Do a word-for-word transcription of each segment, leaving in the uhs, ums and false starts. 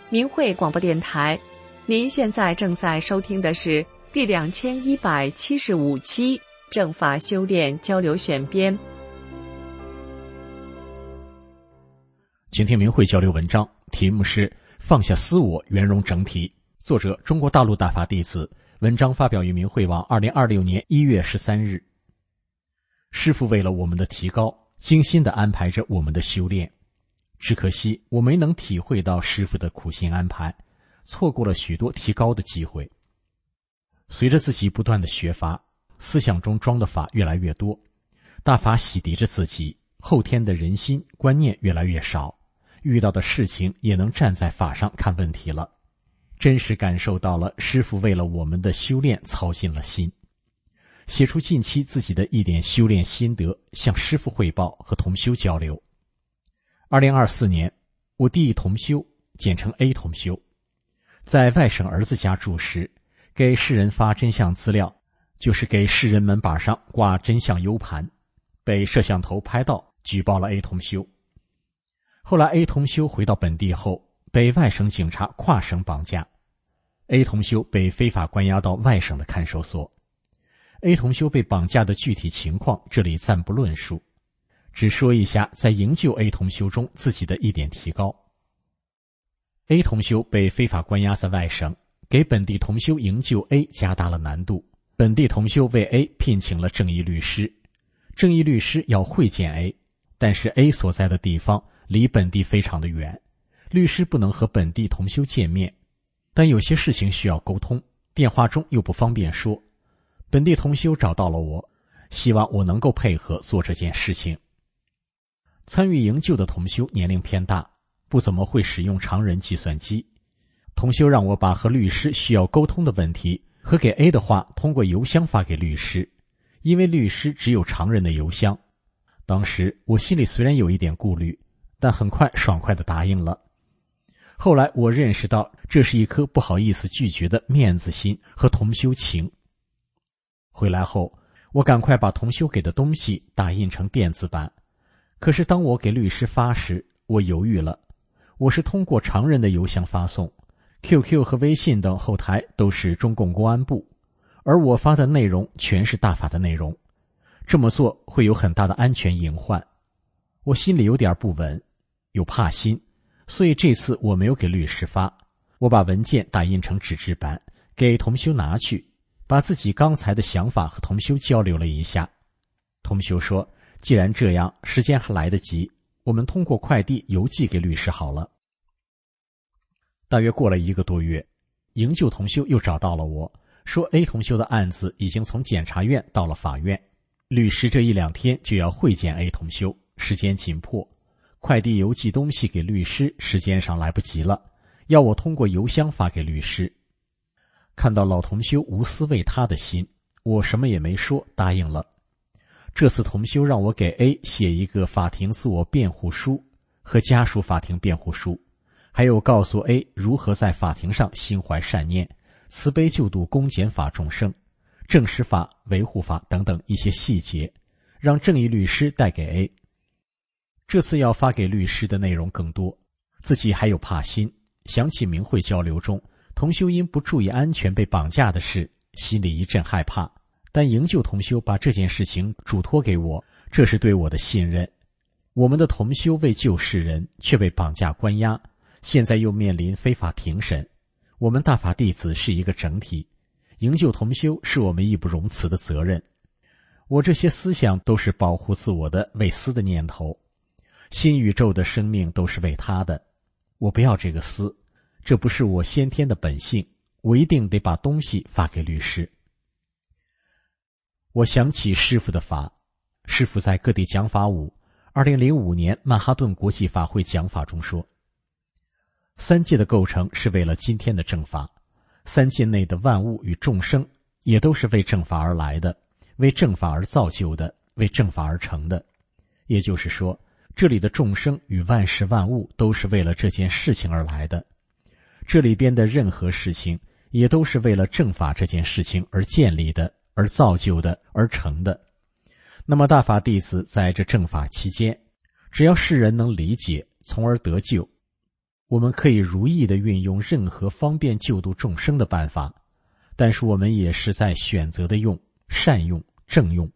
明慧广播电台，您现在正在收听的是第两千一百七十五期正法修炼交流选编。 请听明慧交流文章，题目是放下私我，圆融整体，作者中国大陆大法弟子，文章发表于明慧网二零二六年一月十三日。师父为了我们的提高，精心地安排着我们的修炼，只可惜我没能体会到师父的苦心安排，错过了许多提高的机会。随着自己不断的学法，思想中装的法越来越多，大法洗涤着自己，后天的人心观念越来越少，遇到的事情也能站在法上看问题了，真实感受到了师父为了我们的修炼操尽了心。写出近期自己的一点修炼心得，向师父汇报和同修交流。二零二四年，我弟同修，简称 A 同修，在外省儿子家住时，给世人发真相资料，就是给世人门板上挂真相 U 盘，被摄像头拍到，举报了 A 同修。后来 A 同修回到本地后，被外省警察跨省绑架， A 同修被非法关押到外省的看守所。A 同修被绑架的具体情况这里暂不论述，只说一下在营救 A 同修中自己的一点提高。 A 同修被非法关押在外省，给本地同修营救 A 加大了难度。本地同修为 A 聘请了正义律师，正义律师要会见 A， 但是 A 所在的地方离本地非常的远，律师不能和本地同修见面，但有些事情需要沟通，电话中又不方便说。本地同修找到了我，希望我能够配合做这件事情。参与营救的同修年龄偏大，不怎么会使用常人计算机。同修让我把和律师需要沟通的问题和给 A 的话通过邮箱发给律师，因为律师只有常人的邮箱。当时我心里虽然有一点顾虑，但很快爽快地答应了。后来我认识到，这是一颗不好意思拒绝的面子心和同修情。回来后，我赶快把同修给的东西打印成电子版，可是当我给律师发时，我犹豫了。我是通过常人的邮箱发送， Q Q 和微信等后台都是中共公安部，而我发的内容全是大法的内容，这么做会有很大的安全隐患。我心里有点不稳，有怕心，所以这次我没有给律师发，我把文件打印成纸质版，给同修拿去，把自己刚才的想法和同修交流了一下。同修说，既然这样，时间还来得及，我们通过快递邮寄给律师好了。大约过了一个多月，营救同修又找到了我，说 A 同修的案子已经从检察院到了法院，律师这一两天就要会见 A 同修，时间紧迫，快递邮寄东西给律师时间上来不及了，要我通过邮箱发给律师。看到老同修无私为他的心，我什么也没说，答应了。这次同修让我给 A 写一个法庭自我辩护书和家属法庭辩护书，还有告诉 A 如何在法庭上心怀善念，慈悲救度公检法众生，正实法、维护法等等一些细节，让正义律师带给 A。 这次要发给律师的内容更多，自己还有怕心，想起明慧交流中同修因不注意安全被绑架的事，心里一阵害怕，但营救同修把这件事情嘱托给我，这是对我的信任。我们的同修为救世人，却被绑架关押，现在又面临非法庭审，我们大法弟子是一个整体，营救同修是我们义不容辞的责任。我这些思想都是保护自我的为私的念头，新宇宙的生命都是为他的，我不要这个私，这不是我先天的本性，我一定得把东西发给律师。我想起师父的法，师父在各地讲法五二零零五年曼哈顿国际法会讲法中说，三界的构成是为了今天的正法，三界内的万物与众生也都是为正法而来的，为正法而造就的，为正法而成的。也就是说，这里的众生与万事万物都是为了这件事情而来的，这里边的任何事情也都是为了正法这件事情而建立的，而造就的，而成的。那么大法弟子在这正法期间，只要世人能理解，从而得救， 我们可以如意地运用任何方便救度众生的办法，但是我们也是在选择的用、善用、正用。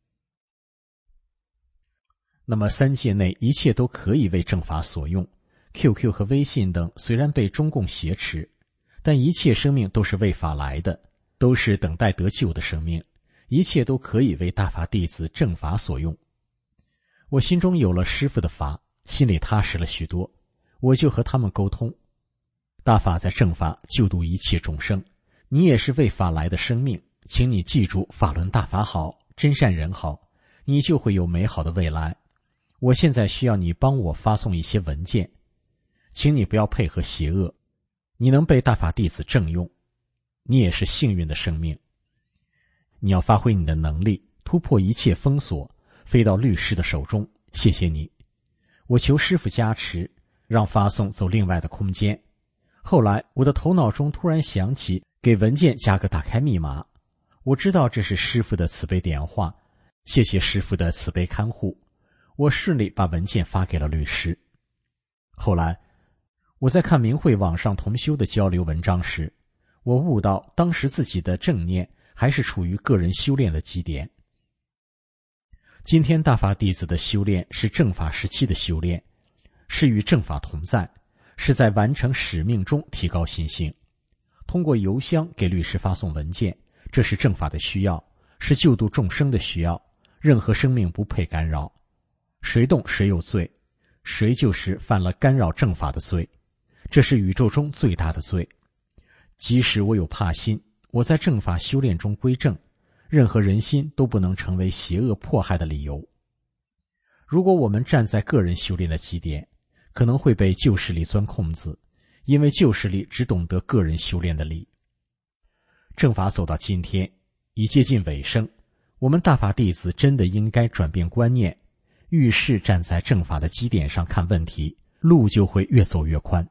那么三界内一切都可以为正法所用， Q Q 和微信等虽然被中共挟持，但一切生命都是为法来的，都是等待得救的生命，一切都可以为大法弟子正法所用。我心中有了师父的法，心里踏实了许多，我就和他们沟通。大法在正法救度一切众生，你也是为法来的生命，请你记住法轮大法好，真善人好，你就会有美好的未来。我现在需要你帮我发送一些文件，请你不要配合邪恶，你能被大法弟子正用，你也是幸运的生命。你要发挥你的能力，突破一切封锁，飞到律师的手中，谢谢你。我求师父加持，让发送走另外的空间。后来我的头脑中突然想起给文件加个打开密码，我知道这是师父的慈悲点化，谢谢师父的慈悲看护，我顺利把文件发给了律师。后来我在看明慧网上同修的交流文章时，我悟到当时自己的正念还是处于个人修炼的基点。今天大法弟子的修炼是正法时期的修炼，是与正法同在，是在完成使命中提高心性。通过邮箱给律师发送文件，这是正法的需要，是救度众生的需要，任何生命不配干扰。谁动谁有罪，谁就是犯了干扰正法的罪，这是宇宙中最大的罪。即使我有怕心，我在正法修炼中归正，任何人心都不能成为邪恶迫害的理由。如果我们站在个人修炼的基点，可能会被旧势力钻空子，因为旧势力只懂得个人修炼的理。正法走到今天，已接近尾声，我们大法弟子真的应该转变观念，遇事站在正法的基点上看问题，路就会越走越宽。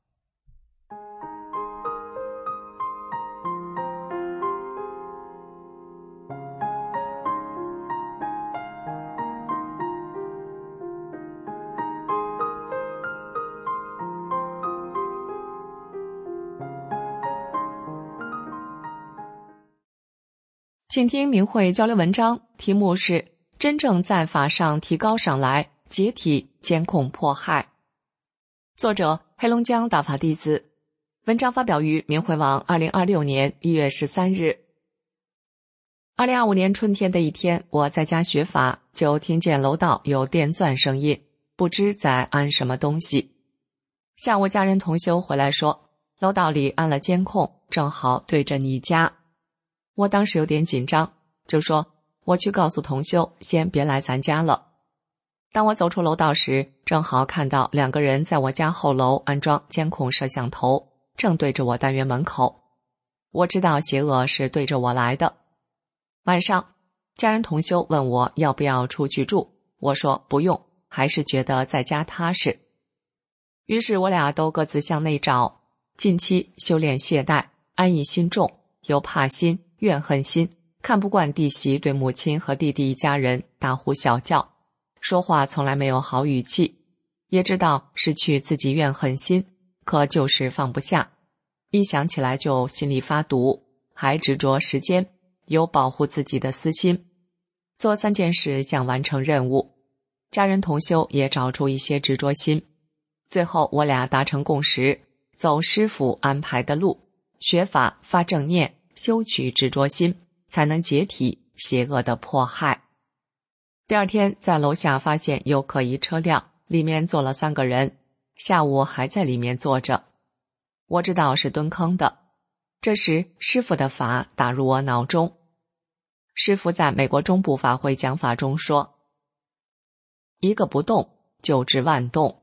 请听明慧交流文章，题目是真正在法上提高上来，解体监控迫害。作者黑龙江大法弟子，文章发表于明慧网二零二六年一月十三日。二零二五年春天的一天，我在家学法，就听见楼道有电钻声音，不知在安什么东西。下午家人同修回来说，楼道里安了监控，正好对着你家。我当时有点紧张，就说我去告诉同修先别来咱家了。当我走出楼道时，正好看到两个人在我家后楼安装监控摄像头，正对着我单元门口。我知道邪恶是对着我来的。晚上家人同修问我要不要出去住，我说不用，还是觉得在家踏实。于是我俩都各自向内找，近期修炼懈怠，安逸心重，有怕心、怨恨心，看不惯弟媳对母亲和弟弟一家人大呼小叫，说话从来没有好语气，也知道失去自己怨恨心，可就是放不下，一想起来就心里发堵，还执着时间，有保护自己的私心，做三件事想完成任务。家人同修也找出一些执着心，最后我俩达成共识，走师父安排的路，学法发正念，修取执着心，才能解体邪恶的迫害。第二天在楼下发现有可疑车辆，里面坐了三个人，下午还在里面坐着，我知道是蹲坑的。这时师父的法打入我脑中。师父在美国中部法会讲法中说，一个不动就治万动。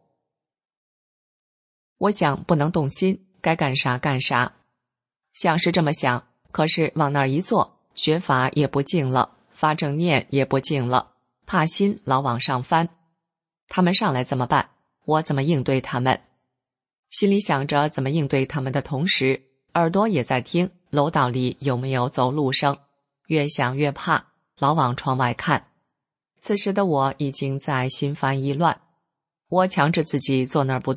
我想不能动心，该干啥干啥，想是这么想，可是往那儿一坐，学法也不静了，发正念也不静了，怕心老往上翻。他们上来怎么办？我怎么应对他们？心里想着怎么应对他们的同时，耳朵也在听楼道里有没有走路声，越想越怕，老往窗外看。此时的我已经在心烦意乱，我强制自己坐那儿不动，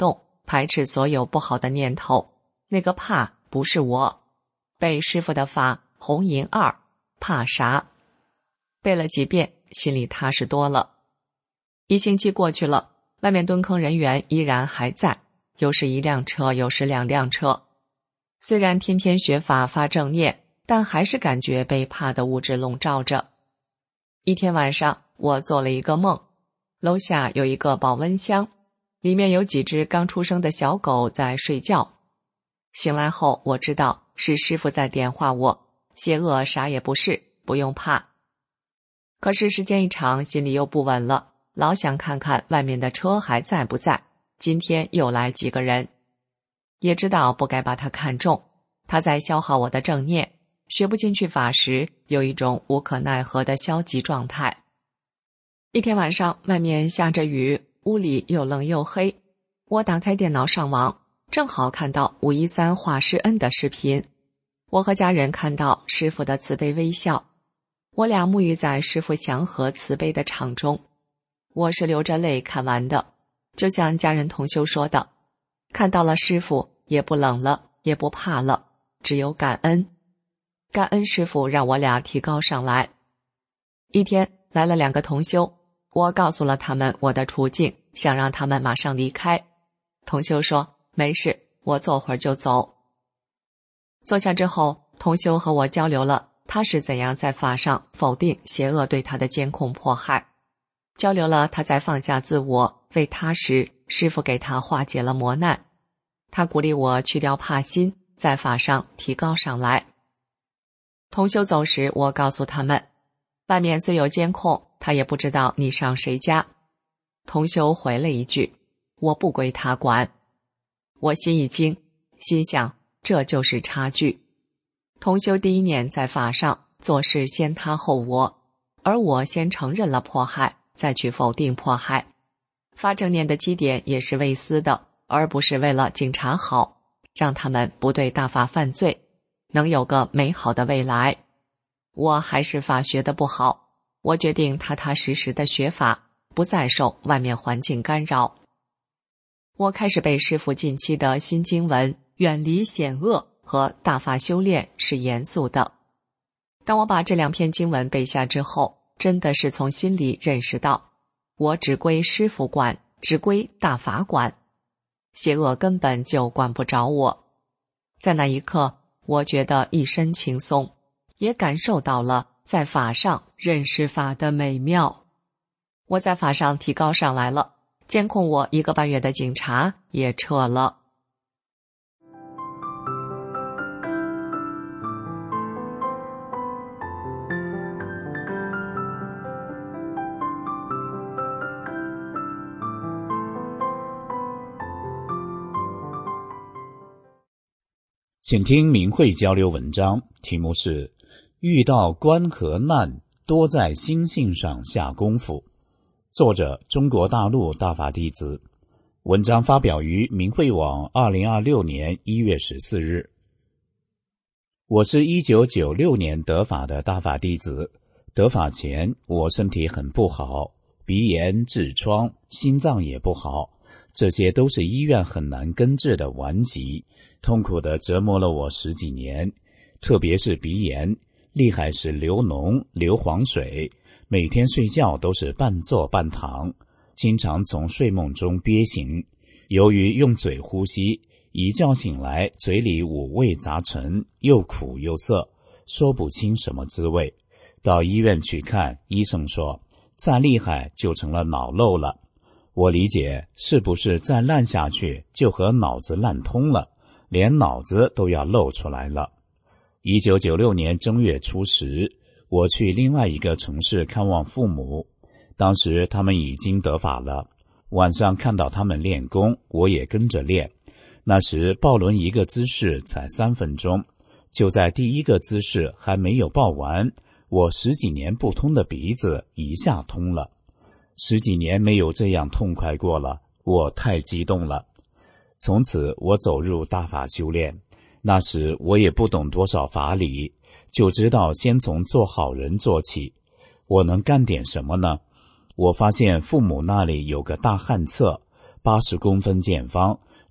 排斥所有不好的念头。那个怕不是我，背师傅的法红银二，怕啥？背了几遍，心里踏实多了。一星期过去了，外面蹲坑人员依然还在，有时一辆车，有时两辆车。虽然天天学法发正念，但还是感觉被怕的物质笼罩着。一天晚上，我做了一个梦，楼下有一个保温箱，里面有几只刚出生的小狗在睡觉。醒来后，我知道是师父在点化我，邪恶啥也不是，不用怕。可是时间一长，心里又不稳了，老想看看外面的车还在不在。今天又来几个人，也知道不该把他看重，他在消耗我的正念，学不进去法时，有一种无可奈何的消极状态。一天晚上，外面下着雨，屋里又冷又黑，我打开电脑上网，正好看到五一三华师恩的视频。我和家人看到师父的慈悲微笑，我俩沐浴在师父祥和慈悲的场中。我是流着泪看完的，就像家人同修说的，看到了师父，也不冷了，也不怕了，只有感恩。感恩师父让我俩提高上来。一天来了两个同修，我告诉了他们我的处境，想让他们马上离开。同修说没事，我坐会儿就走。坐下之后，同修和我交流了他是怎样在法上否定邪恶对他的监控迫害，交流了他在放下自我为他时，师父给他化解了磨难。他鼓励我去掉怕心，在法上提高上来。同修走时，我告诉他们，外面虽有监控，他也不知道你上谁家。同修回了一句，我不归他管。我心一惊，心想这就是差距。同修第一念在法上做事先他后我，而我先承认了迫害，再去否定迫害。发正念的基点也是为私的，而不是为了警察好，让他们不对大法犯罪，能有个美好的未来。我还是法学的不好，我决定踏踏实实的学法，不再受外面环境干扰。我开始背师父近期的新经文，远离险恶和大法修炼是严肃的。当我把这两篇经文背下之后，真的是从心里认识到，我只归师父管，只归大法管，邪恶根本就管不着我。在那一刻，我觉得一身轻松，也感受到了在法上认识法的美妙。我在法上提高上来了，监控我一个半月的警察也撤了。 请听明慧交流文章，题目是遇到关和难，多在心性上下功夫。作者中国大陆大法弟子。文章发表于明慧网二零二六年一月十四日。我是一九九六年得法的大法弟子。得法前，我身体很不好，鼻炎、痔疮，心脏也不好，这些都是医院很难根治的顽疾，痛苦地折磨了我十几年。特别是鼻炎，厉害是流脓、流黄水，每天睡觉都是半坐半躺，经常从睡梦中憋醒。由于用嘴呼吸，一觉醒来嘴里五味杂陈，又苦又涩，说不清什么滋味。到医院去看，医生说再厉害就成了脑漏了。我理解，是不是再烂下去就和脑子烂通了，连脑子都要漏出来了。一九九六年正月初十，我去另外一个城市看望父母，当时他们已经得法了。晚上看到他们练功，我也跟着练。那时抱轮一个姿势才三分钟，就在第一个姿势还没有抱完，我十几年不通的鼻子一下通了。十几年没有这样痛快过了，我太激动了。从此我走入大法修炼。那时我也不懂多少法理，就知道先从做好人做起。我能干点什么呢？我发现父母那里有个大旱厕，八十公分见方，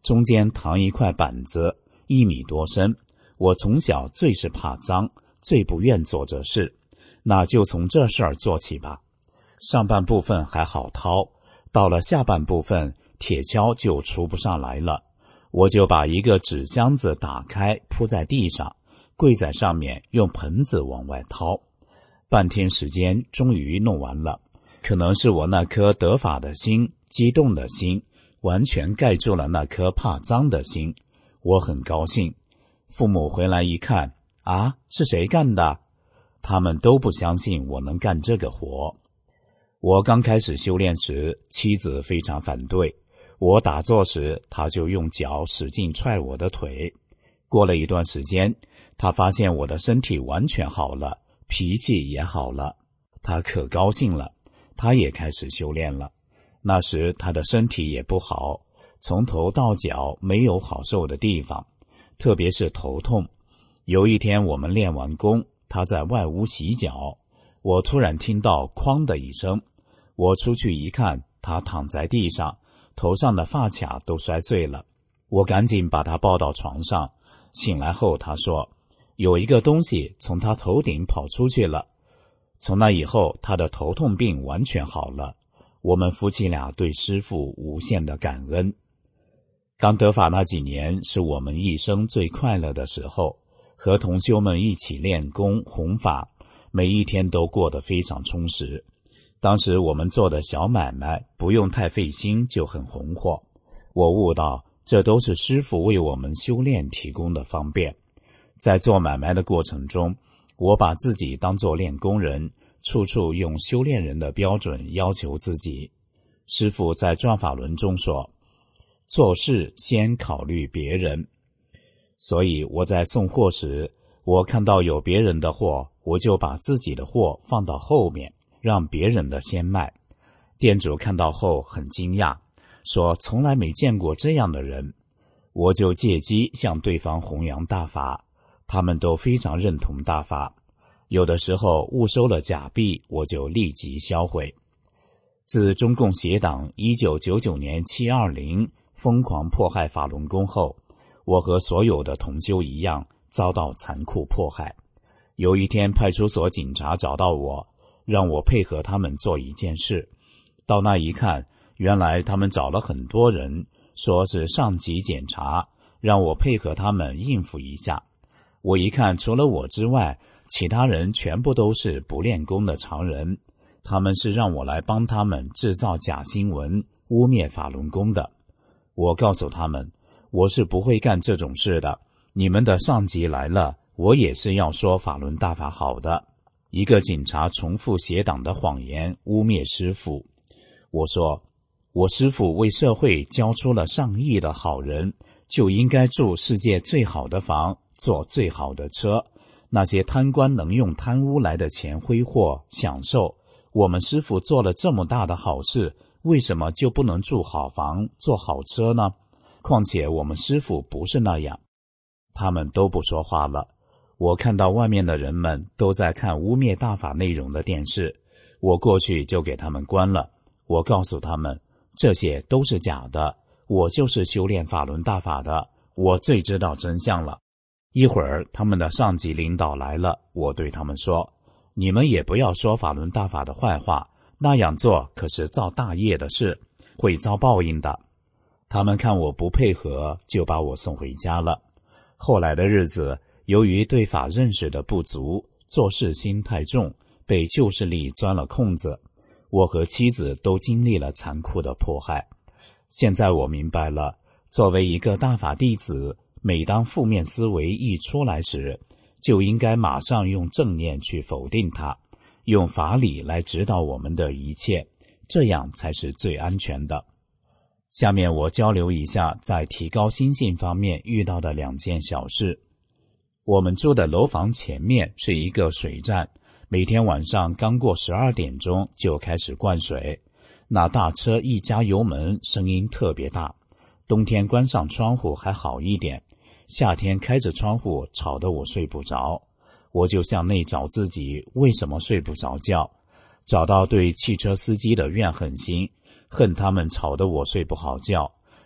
中间躺一块板子，一米多深。我从小最是怕脏，最不愿做这事，那就从这事儿做起吧。上半部分还好掏，到了下半部分，铁锹就出不上来了。我就把一个纸箱子打开，铺在地上，跪在上面，用盆子往外掏。半天时间，终于弄完了。可能是我那颗得法的心，激动的心，完全盖住了那颗怕脏的心。我很高兴。父母回来一看，啊，是谁干的？他们都不相信我能干这个活。我刚开始修炼时，妻子非常反对。我打坐时，她就用脚使劲踹我的腿。过了一段时间，她发现我的身体完全好了，脾气也好了，她可高兴了。她也开始修炼了。那时她的身体也不好，从头到脚没有好受的地方，特别是头痛。有一天我们练完功，她在外屋洗脚，我突然听到哐的一声，我出去一看，她躺在地上，头上的发卡都摔碎了。我赶紧把她抱到床上，醒来后她说，有一个东西从她头顶跑出去了。从那以后，她的头痛病完全好了。我们夫妻俩对师父无限的感恩。刚得法那几年是我们一生最快乐的时候，和同修们一起练功弘法，每一天都过得非常充实。当时我们做的小买卖不用太费心就很红火。我悟到这都是师父为我们修炼提供的方便。在做买卖的过程中，我把自己当作练功人，处处用修炼人的标准要求自己。师父在转法轮中说，做事先考虑别人。所以我在送货时，我看到有别人的货，我就把自己的货放到后面，让别人的先卖。店主看到后很惊讶，说从来没见过这样的人。我就借机向对方弘扬大法，他们都非常认同大法。有的时候误收了假币，我就立即销毁。自中共邪党一九九九年七二零疯狂迫害法轮功后，我和所有的同修一样遭到残酷迫害。有一天派出所警察找到我，让我配合他们做一件事。到那一看，原来他们找了很多人，说是上级检查，让我配合他们应付一下。我一看，除了我之外，其他人全部都是不练功的常人，他们是让我来帮他们制造假新闻，污蔑法轮功的。我告诉他们，我是不会干这种事的，你们的上级来了，我也是要说法轮大法好的。一个警察重复邪党的谎言，污蔑师父。我说，我师父为社会教出了上亿的好人，就应该住世界最好的房，坐最好的车。那些贪官能用贪污来的钱挥霍享受，我们师父做了这么大的好事，为什么就不能住好房坐好车呢？况且我们师父不是那样。他们都不说话了。我看到外面的人们都在看污蔑大法内容的电视，我过去就给他们关了。我告诉他们，这些都是假的，我就是修炼法轮大法的，我最知道真相了。一会儿他们的上级领导来了，我对他们说，你们也不要说法轮大法的坏话，那样做可是造大业的事，会遭报应的。他们看我不配合，就把我送回家了。后来的日子，由于对法认识的不足，做事心太重，被旧势力钻了空子，我和妻子都经历了残酷的迫害。现在我明白了，作为一个大法弟子，每当负面思维一出来时，就应该马上用正念去否定它，用法理来指导我们的一切，这样才是最安全的。下面我交流一下在提高心性方面遇到的两件小事。我们住的楼房前面是一个水站，每天晚上刚过十二点钟就开始灌水，那大车一加油门，声音特别大。冬天关上窗户还好一点，夏天开着窗户吵得我睡不着。我就向内找自己为什么睡不着觉，找到对汽车司机的怨恨心，恨他们吵得我睡不好觉，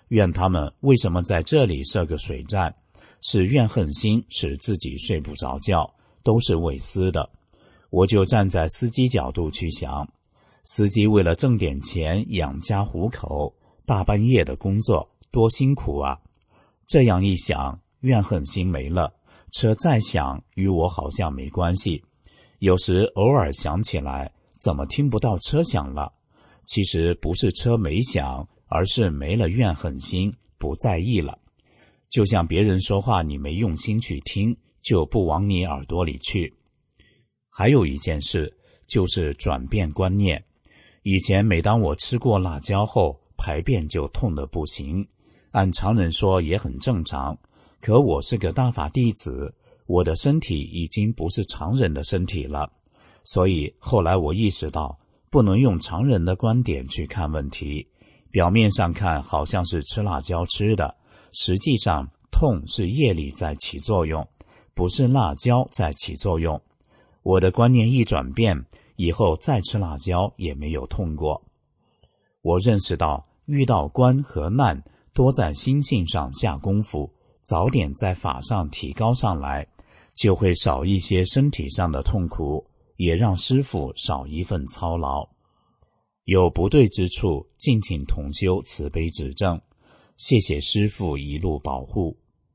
怨他们为什么在这里设个水站，是怨恨心使自己睡不着觉，都是为私的。我就站在司机角度去想，司机为了挣点钱养家糊口，大半夜的工作多辛苦啊。这样一想，怨恨心没了，车再响与我好像没关系。有时偶尔想起来，怎么听不到车响了？其实不是车没响，而是没了怨恨心，不在意了。就像别人说话你没用心去听，就不往你耳朵里去。还有一件事，就是转变观念。以前每当我吃过辣椒后，排便就痛得不行，按常人说也很正常，可我是个大法弟子，我的身体已经不是常人的身体了。所以后来我意识到，不能用常人的观点去看问题。表面上看好像是吃辣椒吃的，实际上痛是业力在起作用，不是辣椒在起作用。我的观念一转变，以后再吃辣椒也没有痛过。我认识到，遇到关和难，多在心性上下功夫，早点在法上提高上来，就会少一些身体上的痛苦，也让师父少一份操劳。有不对之处，敬请同修慈悲指正。谢谢师父一路保护。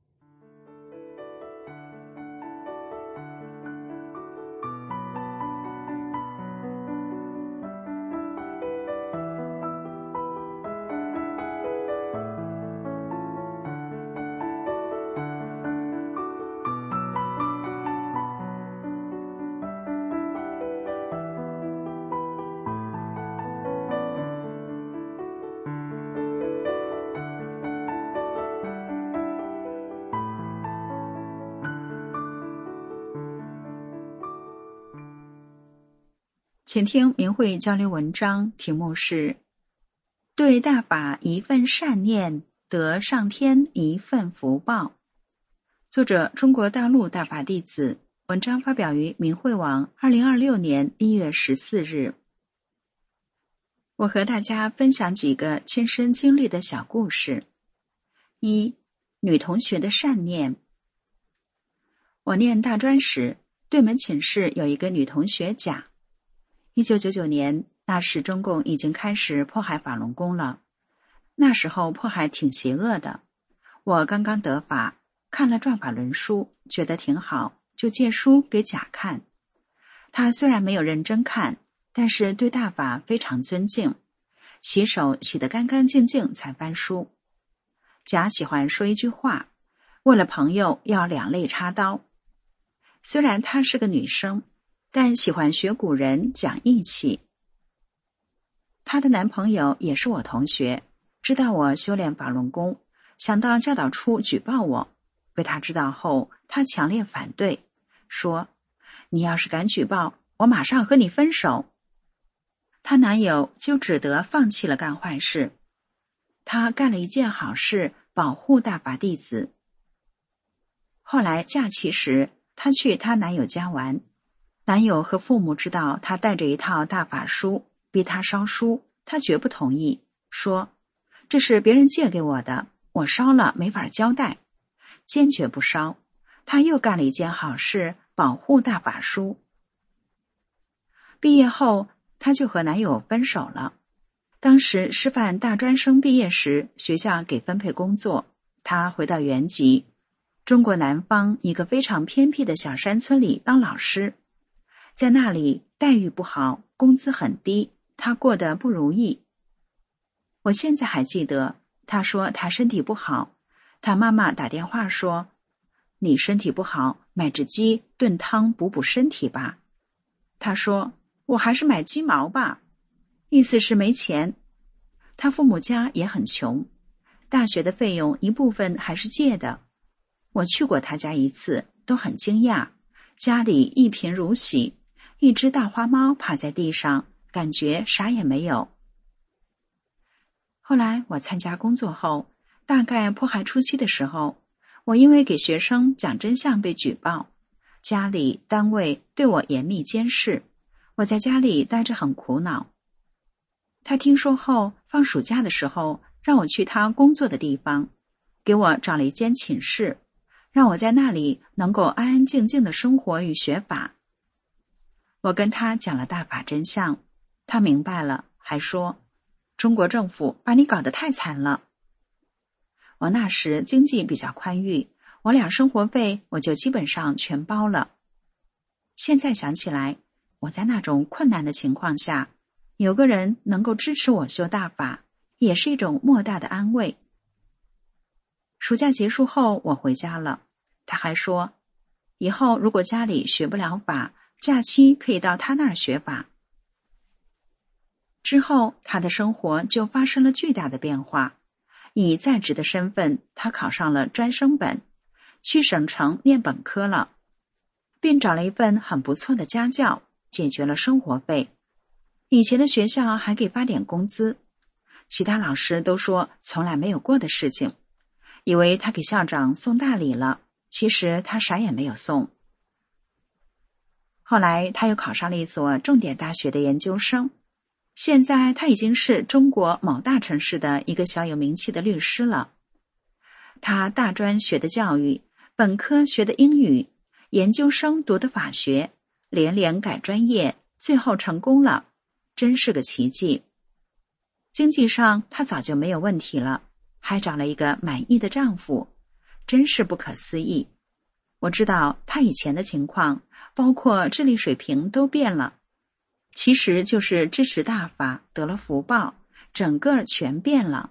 请听明慧交流文章，题目是对大法一份善念，得上天一份福报。作者中国大陆大法弟子，文章发表于明慧网二零二六年一月十四日。我和大家分享几个亲身经历的小故事。一、女同学的善念。我念大专时，对门寝室有一个女同学甲。一九九九年，那时中共已经开始迫害法轮功了。那时候迫害挺邪恶的。我刚刚得法，看了转法轮书，觉得挺好，就借书给甲看。他虽然没有认真看，但是对大法非常尊敬，洗手洗得干干净净才翻书。甲喜欢说一句话，为了朋友要两肋插刀。虽然她是个女生，但喜欢学古人讲义气。她的男朋友也是我同学，知道我修炼法轮功，想到教导处举报我。被他知道后，他强烈反对，说：你要是敢举报，我马上和你分手。她男友就只得放弃了干坏事。她干了一件好事，保护大法弟子。后来假期时，她去她男友家玩，男友和父母知道她带着一套大法书，逼她烧书，她绝不同意，说这是别人借给我的，我烧了没法交代，坚决不烧。她又干了一件好事，保护大法书。毕业后，她就和男友分手了。当时师范大专生毕业时，学校给分配工作，她回到原籍，中国南方一个非常偏僻的小山村里当老师。在那里待遇不好，工资很低，她过得不如意。我现在还记得，她说她身体不好，她妈妈打电话说，你身体不好，买只鸡炖汤补补身体吧。她说，我还是买鸡毛吧，意思是没钱。她父母家也很穷，大学的费用一部分还是借的。我去过她家一次，都很惊讶，家里一贫如洗，一只大花猫趴在地上，感觉啥也没有。后来我参加工作后，大概迫害初期的时候，我因为给学生讲真相被举报，家里单位对我严密监视，我在家里待着很苦恼。他听说后，放暑假的时候让我去他工作的地方，给我找了一间寝室，让我在那里能够安安静静的生活与学法。我跟他讲了大法真相，他明白了，还说中国政府把你搞得太惨了。我那时经济比较宽裕，我俩生活费我就基本上全包了。现在想起来，我在那种困难的情况下，有个人能够支持我修大法，也是一种莫大的安慰。暑假结束后，我回家了，他还说，以后如果家里学不了法，假期可以到他那儿学法。之后，他的生活就发生了巨大的变化。以在职的身份，他考上了专升本，去省城念本科了，并找了一份很不错的家教，解决了生活费。以前的学校还给发点工资，其他老师都说从来没有过的事情，以为他给校长送大礼了，其实他啥也没有送。后来他又考上了一所重点大学的研究生，现在他已经是中国某大城市的一个小有名气的律师了。他大专学的教育，本科学的英语，研究生读的法学，连连改专业，最后成功了，真是个奇迹。经济上他早就没有问题了，还找了一个满意的丈夫，真是不可思议。我知道他以前的情况，包括智力水平都变了，其实就是支持大法得了福报，整个全变了。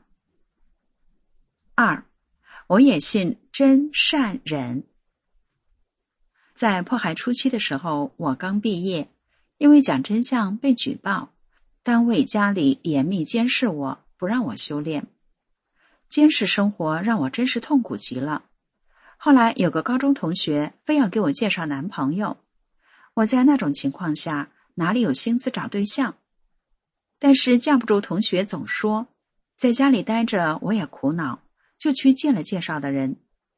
二，我也信真善忍。在迫害初期的时候，我刚毕业，因为讲真相被举报，单位家里严密监视我，不让我修炼。监视生活让我真是痛苦极了。后来有个高中同学非要给我介绍男朋友，我在那种情况下哪里有心思找对象？但是架不住同学总说，在家里待着我也苦恼，就去见了介绍的人。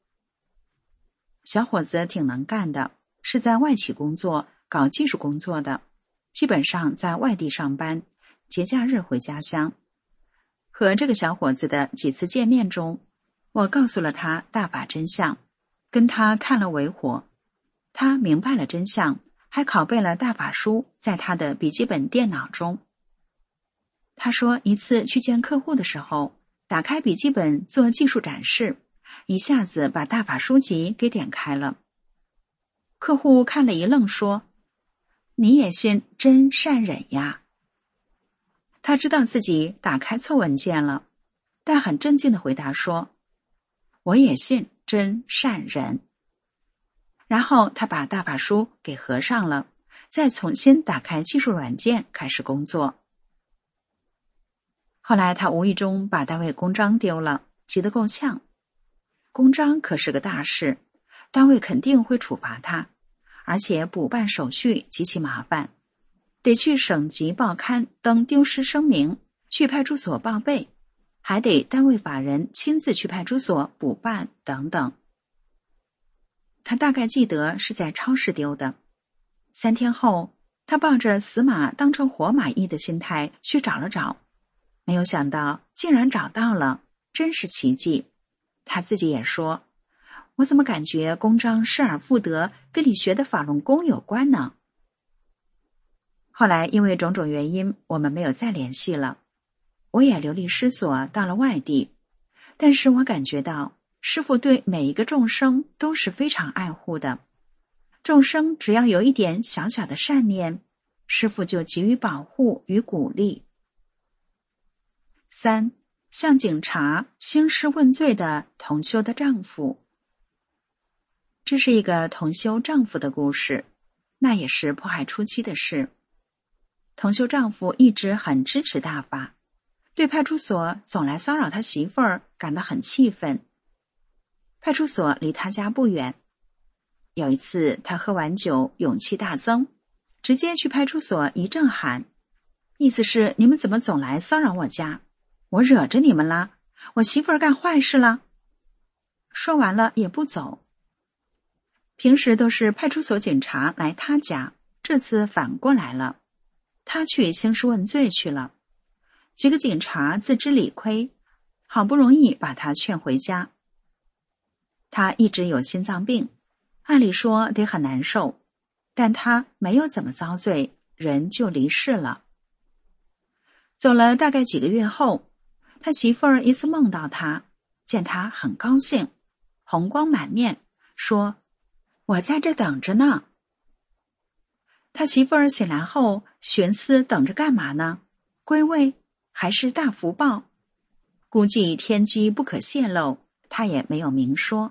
小伙子挺能干的，是在外企工作，搞技术工作的，基本上在外地上班，节假日回家乡。和这个小伙子的几次见面中，我告诉了他大法真相，跟他看了为火。他明白了真相，还拷贝了大法书在他的笔记本电脑中。他说一次去见客户的时候，打开笔记本做技术展示，一下子把大法书籍给点开了。客户看了一愣，说，你也信真善忍呀？他知道自己打开错文件了，但很镇静地回答说，我也信真善忍。然后他把大法书给合上了，再重新打开技术软件开始工作。后来他无意中把单位公章丢了，急得够呛。公章可是个大事，单位肯定会处罚他，而且补办手续极其麻烦，得去省级报刊登丢失声明，去派出所报备，还得单位法人亲自去派出所补办等等。他大概记得是在超市丢的。三天后，他抱着死马当成活马医的心态去找了找，没有想到竟然找到了，真是奇迹。他自己也说，我怎么感觉公章失而复得跟你学的法轮功有关呢？后来因为种种原因，我们没有再联系了。我也流离失所到了外地，但是我感觉到师父对每一个众生都是非常爱护的。众生只要有一点小小的善念，师父就给予保护与鼓励。三，向警察兴师问罪的同修的丈夫。这是一个同修丈夫的故事，那也是迫害初期的事。同修丈夫一直很支持大法，对派出所总来骚扰他媳妇儿感到很气愤。派出所离他家不远，有一次他喝完酒勇气大增，直接去派出所一阵喊，意思是你们怎么总来骚扰我家，我惹着你们了，我媳妇儿干坏事了。说完了也不走。平时都是派出所警察来他家，这次反过来了，他去兴师问罪去了。几个警察自知理亏， 好不容易把他劝回家。他一直有心脏病，按理说得很难受，但他没有怎么遭罪，人就离世了。走了大概几个月后，他媳妇儿一次梦到他，见他很高兴，红光满面，说：“我在这等着呢。”他媳妇儿醒来后寻思，等着干嘛呢？归位还是大福报？估计天机不可泄露，他也没有明说。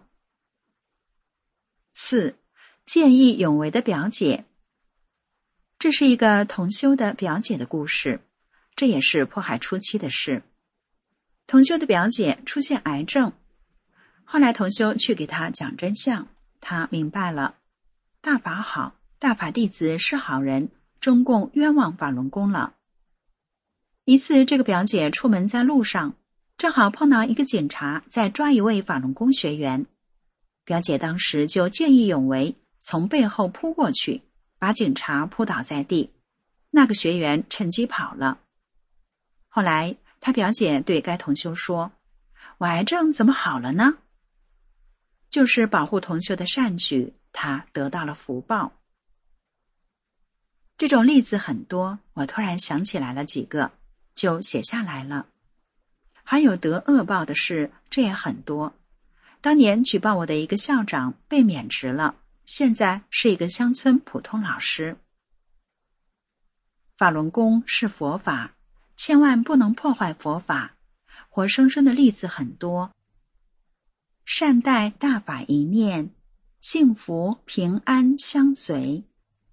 四、见义勇为的表姐。这是一个同修的表姐的故事，这也是迫害初期的事。同修的表姐出现癌症，后来同修去给她讲真相，她明白了，大法好，大法弟子是好人，中共冤枉法轮功了。一次这个表姐出门在路上，正好碰到一个警察在抓一位法轮功学员，表姐当时就见义勇为，从背后扑过去，把警察扑倒在地，那个学员趁机跑了。后来他表姐对该同修说：“我癌症怎么好了呢？”就是保护同修的善举，他得到了福报。这种例子很多，我突然想起来了几个，就写下来了。还有得恶报的事，这也很多。当年举报我的一个校长被免职了，现在是一个乡村普通老师。法轮功是佛法，千万不能破坏佛法，活生生的例子很多。善待大法一念，幸福平安相随。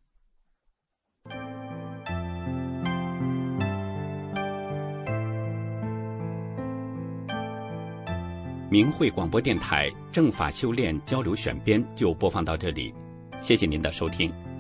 明慧广播电台正法修炼交流选编就播放到这里，谢谢您的收听。